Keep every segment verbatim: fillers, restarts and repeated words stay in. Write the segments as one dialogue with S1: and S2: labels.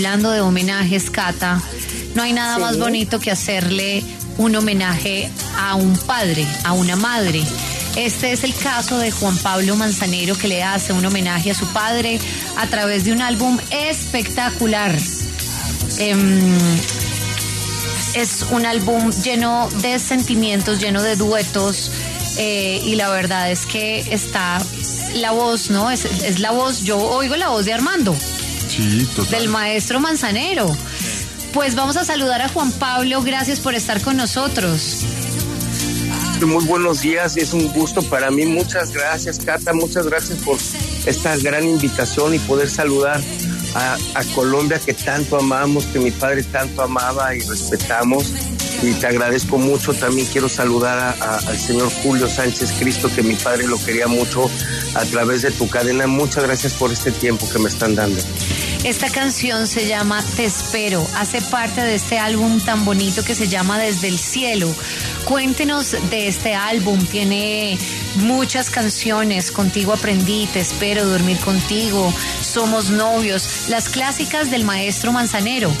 S1: Hablando de homenajes, Cata, no hay nada sí. más bonito que hacerle un homenaje a un padre, a una madre. Este es el caso de Juan Pablo Manzanero, que le hace un homenaje a su padre a través de un álbum espectacular. Eh, es un álbum lleno de sentimientos, lleno de duetos, eh, y la verdad es que está la voz, ¿no? Es, es la voz, yo oigo la voz de Armando.
S2: Sí, total.
S1: Del maestro Manzanero. Pues vamos a saludar a Juan Pablo, gracias por estar con nosotros.
S3: Muy buenos días, es un gusto para mí, muchas gracias, Cata, muchas gracias por esta gran invitación y poder saludar a, a Colombia, que tanto amamos, que mi padre tanto amaba y respetamos, y te agradezco mucho. También quiero saludar a, a, al señor Julio Sánchez Cristo, que mi padre lo quería mucho a través de tu cadena. Muchas gracias por este tiempo que me están dando.
S1: Esta canción se llama Te Espero, hace parte de este álbum tan bonito que se llama Desde el Cielo. Cuéntenos de este álbum, tiene muchas canciones: Contigo aprendí, Te espero, Dormir contigo, Somos novios, las clásicas del maestro Manzanero.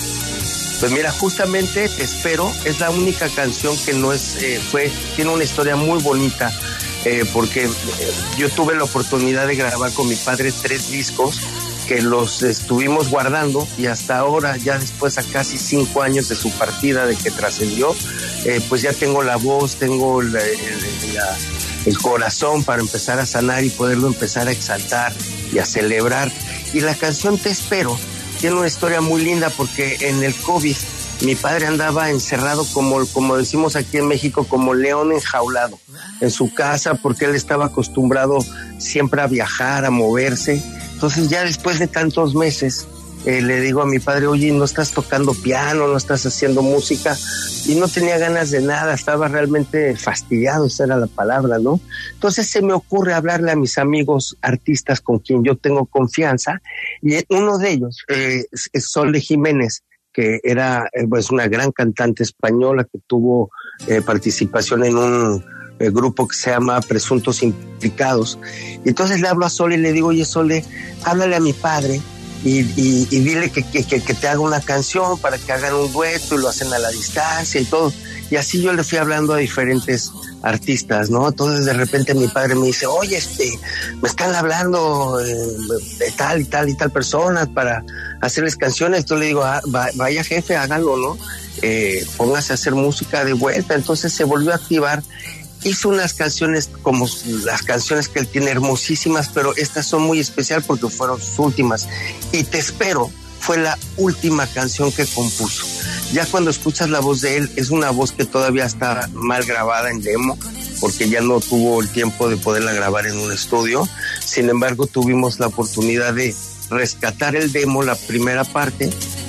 S3: Pues mira, justamente Te Espero es la única canción que no es, eh, fue, tiene una historia muy bonita, eh, porque eh, yo tuve la oportunidad de grabar con mi padre tres discos que los estuvimos guardando, y hasta ahora, ya después a casi cinco años de su partida, de que trascendió, eh, pues ya tengo la voz, tengo la, el, la, el corazón para empezar a sanar y poderlo empezar a exaltar y a celebrar. Y la canción Te Espero tiene una historia muy linda, porque en el COVID mi padre andaba encerrado, como, como decimos aquí en México, como león enjaulado en su casa, porque él estaba acostumbrado siempre a viajar, a moverse. Entonces ya después de tantos meses, eh, le digo a mi padre, oye, ¿no estás tocando piano, no estás haciendo música? Y no tenía ganas de nada, estaba realmente fastidiado, esa era la palabra, ¿no? Entonces se me ocurre hablarle a mis amigos artistas con quien yo tengo confianza, y uno de ellos eh, es Sole Jiménez, que era eh, pues una gran cantante española que tuvo eh, participación en un eh, grupo que se llama Presuntos Implicados. Y entonces le hablo a Sole y le digo, oye, Sole, háblale a mi padre y, y, y dile que, que, que te haga una canción para que hagan un dueto, y lo hacen a la distancia y todo. Y así yo le fui hablando a diferentes artistas, ¿no? Entonces de repente mi padre me dice, oye, este, me están hablando eh, de tal y tal y tal personas para hacerles canciones. Entonces le digo, ah, vaya jefe, hágalo, ¿no? Eh, póngase a hacer música de vuelta. Entonces se volvió a activar. Hizo unas canciones como las canciones que él tiene, hermosísimas, pero estas son muy especiales porque fueron sus últimas. Y Te Espero fue la última canción que compuso. Ya cuando escuchas la voz de él, es una voz que todavía está mal grabada en demo, porque ya no tuvo el tiempo de poderla grabar en un estudio. Sin embargo, tuvimos la oportunidad de rescatar el demo, la primera parte,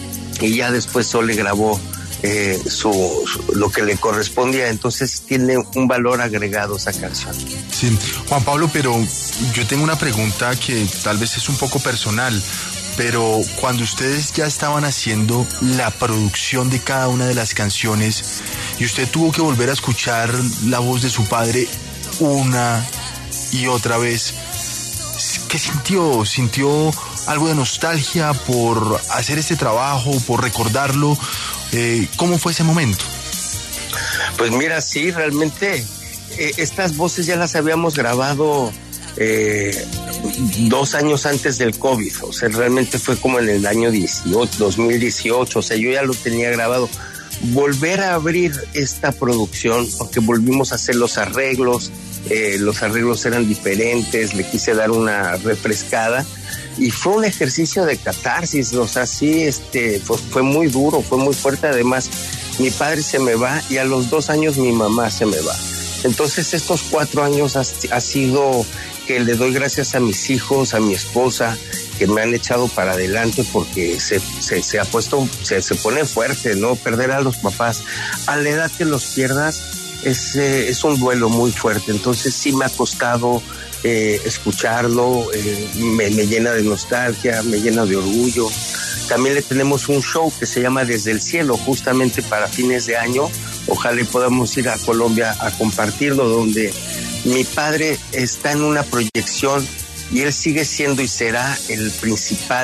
S3: y ya después Sole grabó Eh, su, su, lo que le correspondía. Entonces tiene un valor agregado esa canción.
S2: Sí, Juan Pablo, pero yo tengo una pregunta que tal vez es un poco personal, pero cuando ustedes ya estaban haciendo la producción de cada una de las canciones y usted tuvo que volver a escuchar la voz de su padre una y otra vez, ¿qué sintió? ¿Sintió algo de nostalgia por hacer este trabajo, por recordarlo? Eh, ¿Cómo fue ese momento?
S3: Pues mira, sí, realmente eh, estas voces ya las habíamos grabado eh, dos años antes del COVID. O sea, realmente fue como en el año dieciocho, dos mil dieciocho. O sea, yo ya lo tenía grabado. Volver a abrir esta producción, porque volvimos a hacer los arreglos, eh, los arreglos eran diferentes, le quise dar una refrescada. Y fue un ejercicio de catarsis, o sea, sí, este, fue, fue muy duro, fue muy fuerte. Además, mi padre se me va y a los dos años mi mamá se me va. Entonces, estos cuatro años ha, ha sido que le doy gracias a mis hijos, a mi esposa, que me han echado para adelante, porque se, se, se ha puesto, se, se pone fuerte, ¿no? Perder a los papás a la edad que los pierdas es, eh, es un duelo muy fuerte. Entonces, sí me ha costado Eh, escucharlo, eh, me, me llena de nostalgia, me llena de orgullo. También le tenemos un show que se llama Desde el Cielo, justamente para fines de año. Ojalá podamos ir a Colombia a compartirlo, donde mi padre está en una proyección y él sigue siendo y será el principal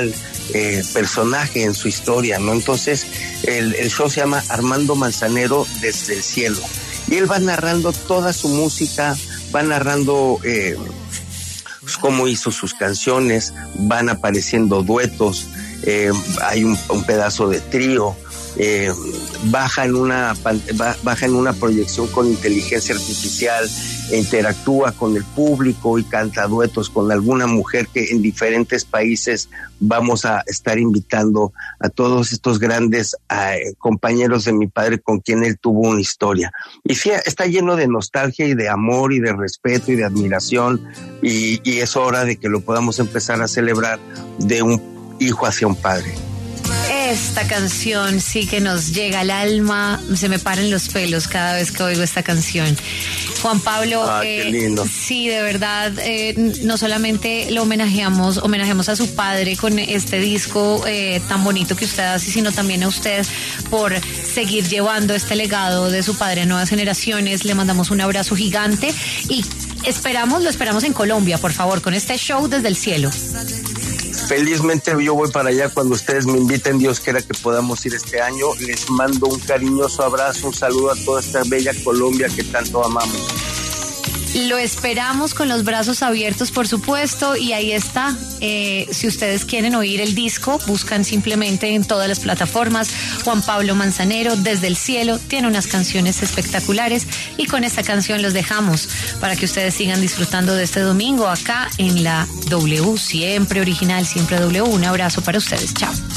S3: eh, personaje en su historia, ¿no? Entonces, el, el show se llama Armando Manzanero desde el cielo. Y él va narrando toda su música, va narrando eh, cómo hizo sus canciones, van apareciendo duetos, eh, hay un, un pedazo de trío, eh, baja en una baja en una proyección con inteligencia artificial, e interactúa con el público y canta duetos con alguna mujer que en diferentes países vamos a estar invitando a todos estos grandes eh, compañeros de mi padre con quien él tuvo una historia. Y sí, está lleno de nostalgia y de amor y de respeto y de admiración, y, y es hora de que lo podamos empezar a celebrar de un hijo hacia un padre.
S1: Esta canción sí que nos llega al alma, se me paran los pelos cada vez que oigo esta canción. Juan Pablo,
S3: ah,
S1: eh,
S3: qué lindo.
S1: Sí, de verdad, eh, no solamente lo homenajeamos, homenajeamos a su padre con este disco eh, tan bonito que usted hace, sino también a usted por seguir llevando este legado de su padre a nuevas generaciones. Le mandamos un abrazo gigante y esperamos, lo esperamos en Colombia, por favor, con este show desde el cielo.
S3: Felizmente yo voy para allá cuando ustedes me inviten, Dios quiera que podamos ir este año. Les mando un cariñoso abrazo, un saludo a toda esta bella Colombia que tanto amamos.
S1: Lo esperamos con los brazos abiertos, por supuesto, y ahí está. Eh, si ustedes quieren oír el disco, buscan simplemente en todas las plataformas Juan Pablo Manzanero, Desde el Cielo. Tiene unas canciones espectaculares y con esta canción los dejamos para que ustedes sigan disfrutando de este domingo acá en la W, siempre original, siempre W. Un abrazo para ustedes. Chao.